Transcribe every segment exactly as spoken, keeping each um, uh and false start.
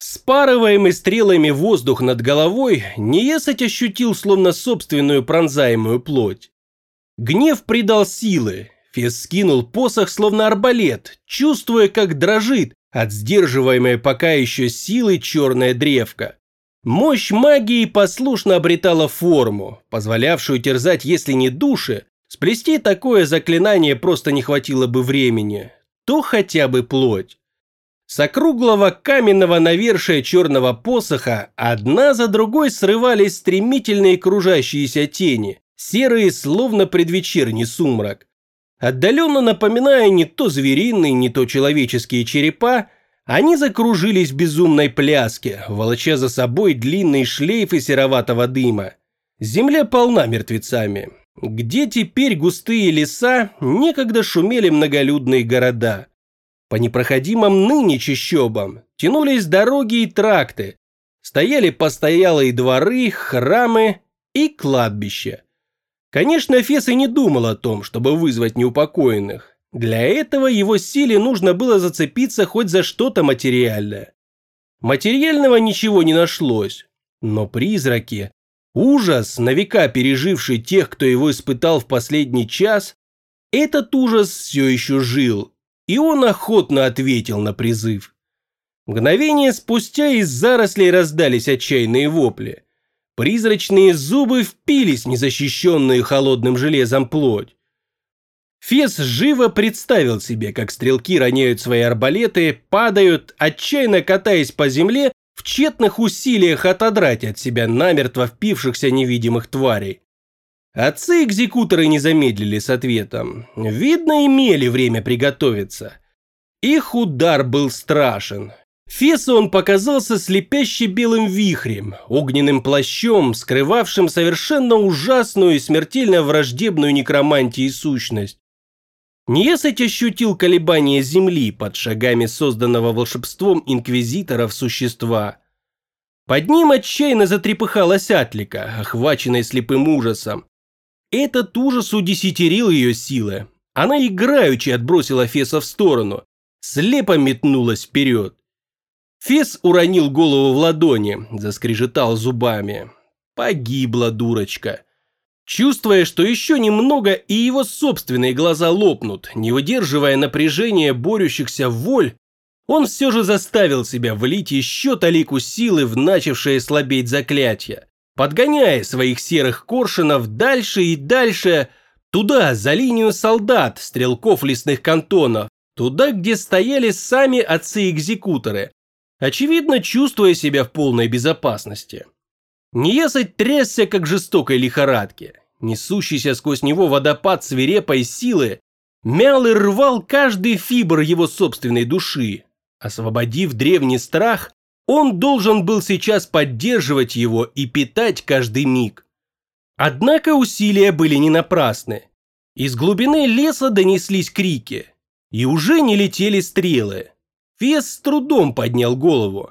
Вспарываемый стрелами воздух над головой, неесыть ощутил словно собственную пронзаемую плоть. Гнев придал силы. Фес скинул посох словно арбалет, чувствуя, как дрожит от сдерживаемой пока еще силы черная древка. Мощь магии послушно обретала форму, позволявшую терзать, если не души, сплести такое заклинание просто не хватило бы времени, то хотя бы плоть. С округлого каменного навершия черного посоха одна за другой срывались стремительные кружащиеся тени, серые, словно предвечерний сумрак. Отдаленно напоминая не то звериные, не то человеческие черепа, они закружились в безумной пляске, волоча за собой длинные шлейфы сероватого дыма. Земля полна мертвецами. Где теперь густые леса, некогда шумели многолюдные города. По непроходимым ныне чащобам тянулись дороги и тракты, стояли постоялые дворы, храмы и кладбища. Конечно, Фес и не думал о том, чтобы вызвать неупокоенных. Для этого его силе нужно было зацепиться хоть за что-то материальное. Материального ничего не нашлось, но призраки, ужас, на века переживший тех, кто его испытал в последний час, этот ужас все еще жил. И он охотно ответил на призыв. Мгновение спустя из зарослей раздались отчаянные вопли. Призрачные зубы впились в незащищенную холодным железом плоть. Фес живо представил себе, как стрелки роняют свои арбалеты, падают, отчаянно катаясь по земле в тщетных усилиях отодрать от себя намертво впившихся невидимых тварей. Отцы-экзекуторы не замедлили с ответом. Видно, имели время приготовиться. Их удар был страшен. Фесу он показался слепяще белым вихрем, огненным плащом, скрывавшим совершенно ужасную и смертельно враждебную некромантии сущность. Неесыть ощутил колебания земли под шагами созданного волшебством инквизиторов существа. Под ним отчаянно затрепыхалась Атлика, охваченная слепым ужасом. Этот ужас удесятерил ее силы. Она играючи отбросила Феса в сторону, слепо метнулась вперед. Фес уронил голову в ладони, заскрежетал зубами. Погибла дурочка. Чувствуя, что еще немного и его собственные глаза лопнут, не выдерживая напряжения борющихся воль, он все же заставил себя влить еще талику силы в начавшее слабеть заклятие, подгоняя своих серых коршунов дальше и дальше, туда, за линию солдат, стрелков лесных кантонов, туда, где стояли сами отцы-экзекуторы, очевидно, чувствуя себя в полной безопасности. Неесыть трясся, как жестокой лихорадке. Несущийся сквозь него водопад свирепой силы мял и рвал каждый фибр его собственной души. Освободив древний страх, он должен был сейчас поддерживать его и питать каждый миг. Однако усилия были не напрасны. Из глубины леса донеслись крики. И уже не летели стрелы. Фес с трудом поднял голову.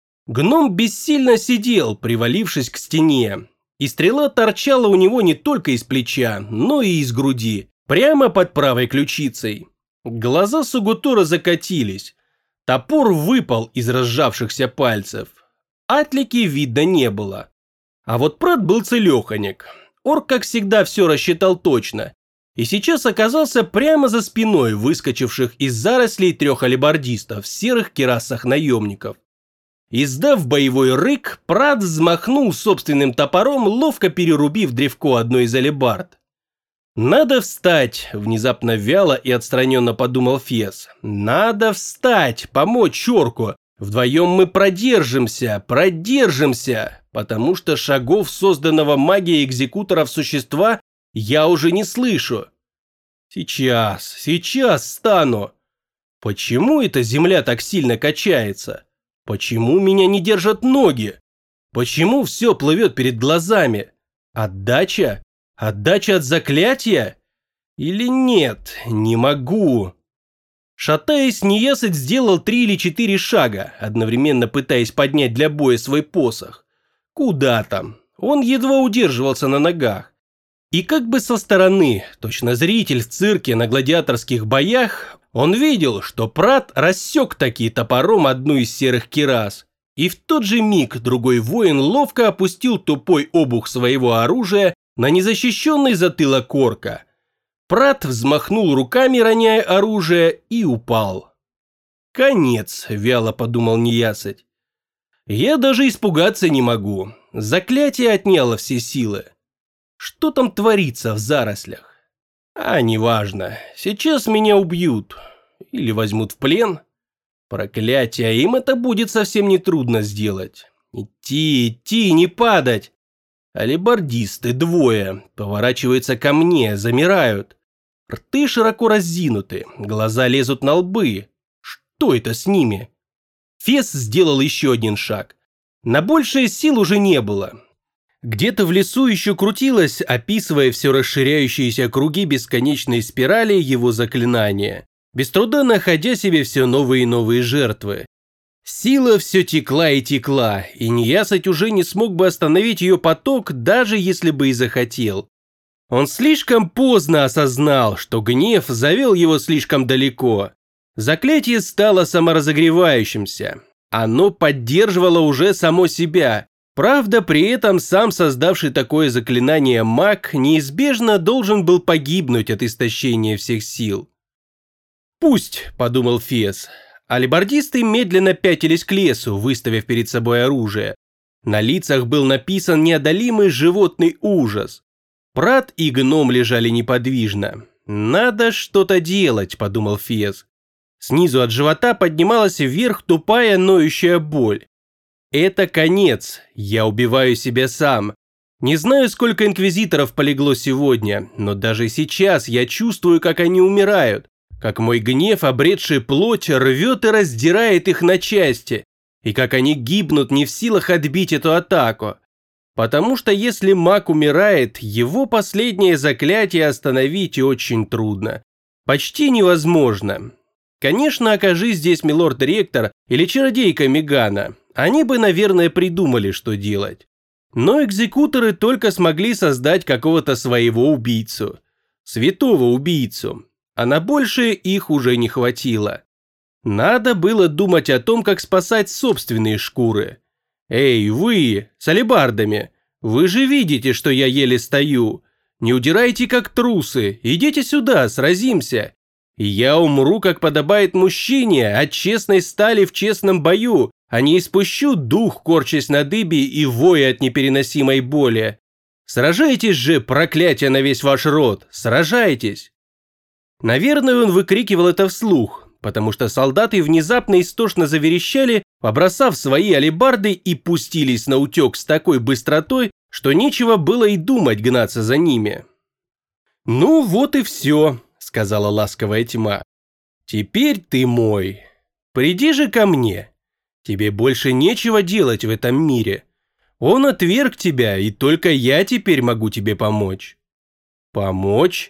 Гном бессильно сидел, привалившись к стене, и стрела торчала у него не только из плеча, но и из груди, прямо под правой ключицей. Глаза Сугутора закатились. Топор выпал из разжавшихся пальцев. Атлики видно не было. А вот Прат был целеханек. Орк, как всегда, все рассчитал точно. И сейчас оказался прямо за спиной выскочивших из зарослей трех алебардистов в серых кирасах наемников. Издав боевой рык, Прат взмахнул собственным топором, ловко перерубив древко одной из алебард. «Надо встать», – внезапно вяло и отстраненно подумал Фес. «Надо встать, помочь орку. Вдвоем мы продержимся, продержимся, потому что шагов созданного магией экзекуторов существа я уже не слышу. Сейчас, сейчас встану. Почему эта земля так сильно качается? Почему меня не держат ноги? Почему все плывет перед глазами? Отдача? Отдача от заклятия? Или нет, не могу». Шатаясь, Неесыть сделал три или четыре шага, одновременно пытаясь поднять для боя свой посох. Куда там? Он едва удерживался на ногах. И как бы со стороны, точно зритель в цирке на гладиаторских боях, он видел, что Прат рассек таки топором одну из серых кирас И в тот же миг другой воин ловко опустил тупой обух своего оружия на незащищенный затылок орка. Прат взмахнул руками, роняя оружие, и упал. «Конец», – вяло подумал неясыть. «Я даже испугаться не могу. Заклятие отняло все силы. Что там творится в зарослях? А, неважно. Сейчас меня убьют. Или возьмут в плен. Проклятие, им это будет совсем нетрудно сделать. Идти, идти, не падать. Алебардисты двое. Поворачиваются ко мне, замирают. Рты широко разинуты, глаза лезут на лбы. Что это с ними? Фес сделал еще один шаг. На большее сил уже не было. Где-то в лесу еще крутилось, описывая все расширяющиеся круги бесконечной спирали его заклинания, без труда находя себе все новые и новые жертвы. Сила все текла и текла, и неясыть уже не смог бы остановить ее поток, даже если бы и захотел. Он слишком поздно осознал, что гнев завел его слишком далеко. Заклятие стало саморазогревающимся. Оно поддерживало уже само себя. Правда, при этом сам создавший такое заклинание маг неизбежно должен был погибнуть от истощения всех сил. «Пусть», – подумал Фес. Алебардисты медленно пятились к лесу, выставив перед собой оружие. На лицах был написан неодолимый животный ужас. Прат и гном лежали неподвижно. «Надо что-то делать», – подумал Фес. Снизу от живота поднималась вверх тупая ноющая боль. «Это конец, я убиваю себя сам. Не знаю, сколько инквизиторов полегло сегодня, но даже сейчас я чувствую, как они умирают, как мой гнев, обретший плоть, рвет и раздирает их на части, и как они гибнут не в силах отбить эту атаку. Потому что если маг умирает, его последнее заклятие остановить очень трудно. Почти невозможно. Конечно, окажись здесь милорд-ректор или чародейка Мегана, они бы, наверное, придумали, что делать. Но экзекуторы только смогли создать какого-то своего убийцу. Святого убийцу. А на большее их уже не хватило. Надо было думать о том, как спасать собственные шкуры. «Эй, вы, с алебардами, вы же видите, что я еле стою. Не удирайте как трусы, идите сюда, сразимся. И я умру, как подобает мужчине, от честной стали в честном бою, а не испущу дух, корчась на дыбе и воя от непереносимой боли. Сражайтесь же, проклятие на весь ваш род, сражайтесь!» Наверное, он выкрикивал это вслух, потому что солдаты внезапно истошно заверещали, побросав свои алебарды и пустились наутек с такой быстротой, что нечего было и думать гнаться за ними. «Ну вот и все», – сказала ласковая тьма. «Теперь ты мой. Приди же ко мне. Тебе больше нечего делать в этом мире. Он отверг тебя, и только я теперь могу тебе помочь». «Помочь?»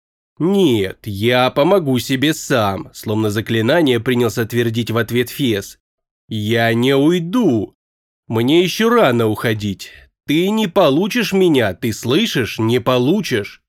«Нет, я помогу себе сам», словно заклинание принялся твердить в ответ Фес. «Я не уйду. Мне еще рано уходить. Ты не получишь меня, ты слышишь, не получишь».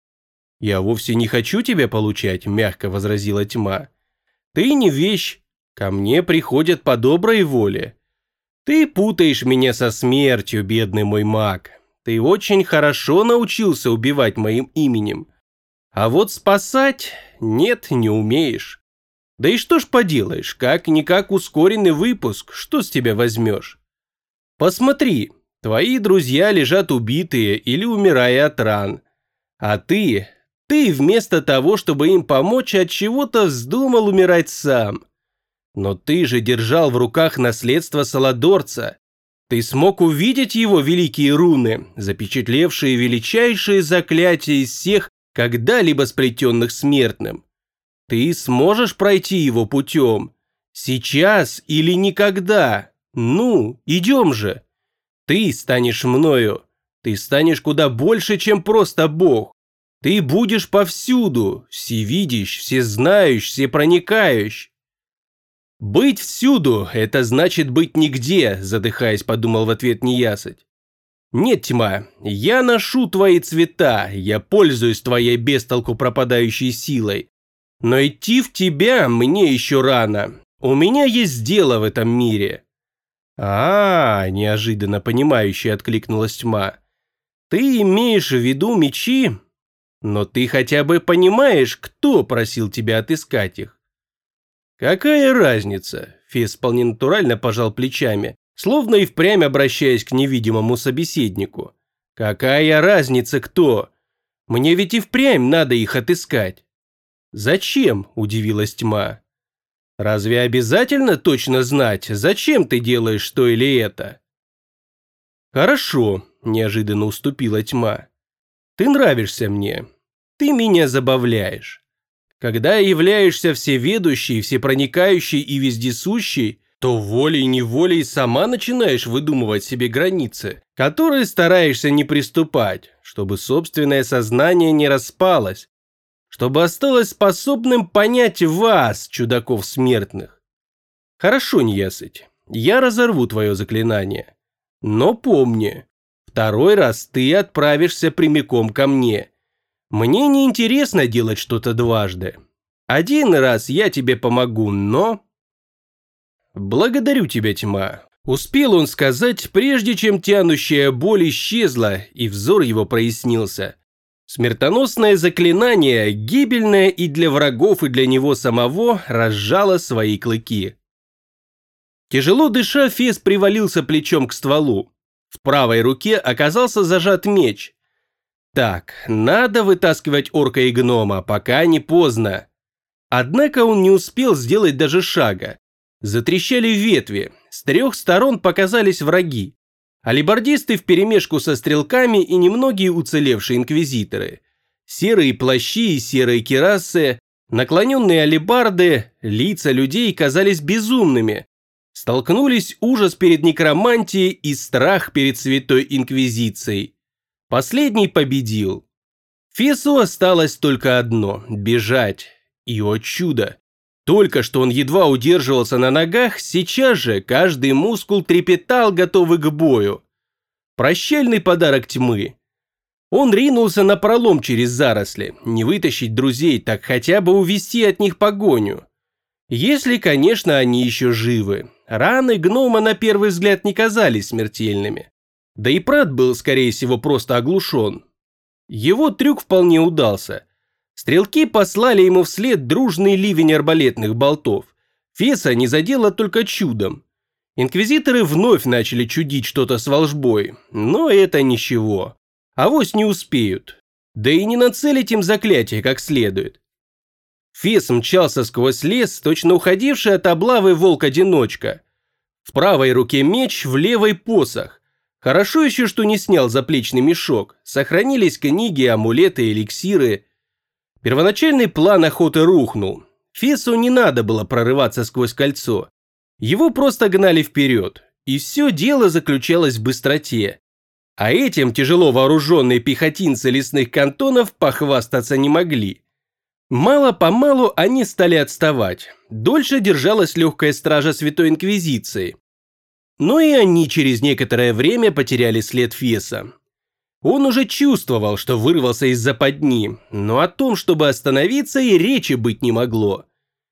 «Я вовсе не хочу тебя получать», – мягко возразила тьма. «Ты не вещь, ко мне приходят по доброй воле. Ты путаешь меня со смертью, бедный мой маг. Ты очень хорошо научился убивать моим именем. А вот спасать нет, не умеешь. Да и что ж поделаешь, как-никак ускоренный выпуск, что с тебя возьмешь? Посмотри, твои друзья лежат убитые или умирая от ран. А ты, ты вместо того, чтобы им помочь, от чего-то вздумал умирать сам. Но ты же держал в руках наследство Саладорца. Ты смог увидеть его великие руны, запечатлевшие величайшие заклятия из всех, когда-либо сплетенных смертным. Ты сможешь пройти его путем. Сейчас или никогда. Ну, идем же. Ты станешь мною. Ты станешь куда больше, чем просто Бог. Ты будешь повсюду, всевидящ, всезнающ, всепроникающ. «Быть всюду – это значит быть нигде», – задыхаясь, подумал в ответ неясыть. «Нет, тьма, я ношу твои цвета, я пользуюсь твоей бестолку пропадающей силой. Но идти в тебя мне еще рано. У меня есть дело в этом мире». А, неожиданно понимающе откликнулась тьма. Ты имеешь в виду мечи? Но ты хотя бы понимаешь, кто просил тебя отыскать их? Какая разница? Фес вполне натурально пожал плечами, словно и впрямь обращаясь к невидимому собеседнику. Какая разница кто? Мне ведь и впрямь надо их отыскать. Зачем? Удивилась тьма. Разве обязательно точно знать, зачем ты делаешь то или это? Хорошо, неожиданно уступила тьма. Ты нравишься мне. Ты меня забавляешь. Когда являешься всеведущей, всепроникающей и вездесущей, то волей-неволей сама начинаешь выдумывать себе границы, которые стараешься не приступать, чтобы собственное сознание не распалось, чтобы осталось способным понять вас, чудаков смертных. Хорошо, неясыть, я разорву твое заклинание. Но помни, второй раз ты отправишься прямиком ко мне. Мне не интересно делать что-то дважды. Один раз я тебе помогу, но... Благодарю тебя, тьма. Успел он сказать, прежде чем тянущая боль исчезла, и взор его прояснился. Смертоносное заклинание, гибельное и для врагов, и для него самого, разжало свои клыки. Тяжело дыша, Фес привалился плечом к стволу. В правой руке оказался зажат меч. Так, надо вытаскивать орка и гнома, пока не поздно. Однако он не успел сделать даже шага. Затрещали ветви, с трех сторон показались враги. Алибардисты вперемешку со стрелками и немногие уцелевшие инквизиторы. Серые плащи и серые кирасы, наклоненные алебарды, лица людей казались безумными. Столкнулись ужас перед некромантией и страх перед святой инквизицией. Последний победил. Фесу осталось только одно – бежать. И, о чудо! Только что он едва удерживался на ногах, сейчас же каждый мускул трепетал, готовый к бою. Прощальный подарок тьмы. Он ринулся напролом через заросли, не вытащить друзей, так хотя бы увести от них погоню. Если, конечно, они еще живы. Раны гнома на первый взгляд не казались смертельными. Да и Прат был, скорее всего, просто оглушен. Его трюк вполне удался. Стрелки послали ему вслед дружный ливень арбалетных болтов. Феса не задело только чудом. Инквизиторы вновь начали чудить что-то с волжбой, но это ничего. Авось не успеют. Да и не нацелить им заклятие как следует. Фес мчался сквозь лес, точно уходивший от облавы волк-одиночка. В правой руке меч, в левой посох. Хорошо еще, что не снял заплечный мешок. Сохранились книги, амулеты, эликсиры. Первоначальный план охоты рухнул. Фесу не надо было прорываться сквозь кольцо. Его просто гнали вперед. И все дело заключалось в быстроте. А этим тяжело вооруженные пехотинцы лесных кантонов похвастаться не могли. Мало-помалу они стали отставать. Дольше держалась легкая стража Святой Инквизиции. Но и они через некоторое время потеряли след Феса. Он уже чувствовал, что вырвался из западни, но о том, чтобы остановиться, и речи быть не могло.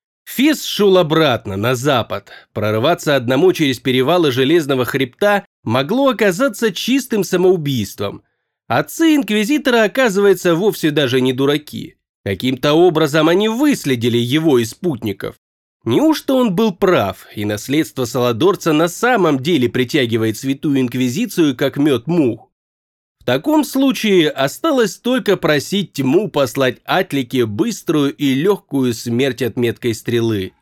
Фес шел обратно, на запад. Прорываться одному через перевалы Железного Хребта могло оказаться чистым самоубийством. Отцы инквизитора, оказывается, вовсе даже не дураки. Каким-то образом они выследили его и спутников. Неужто он был прав, и наследство Саладорца на самом деле притягивает Святую Инквизицию, как мед мух? В таком случае осталось только просить тьму послать Атлике быструю и легкую смерть от меткой стрелы.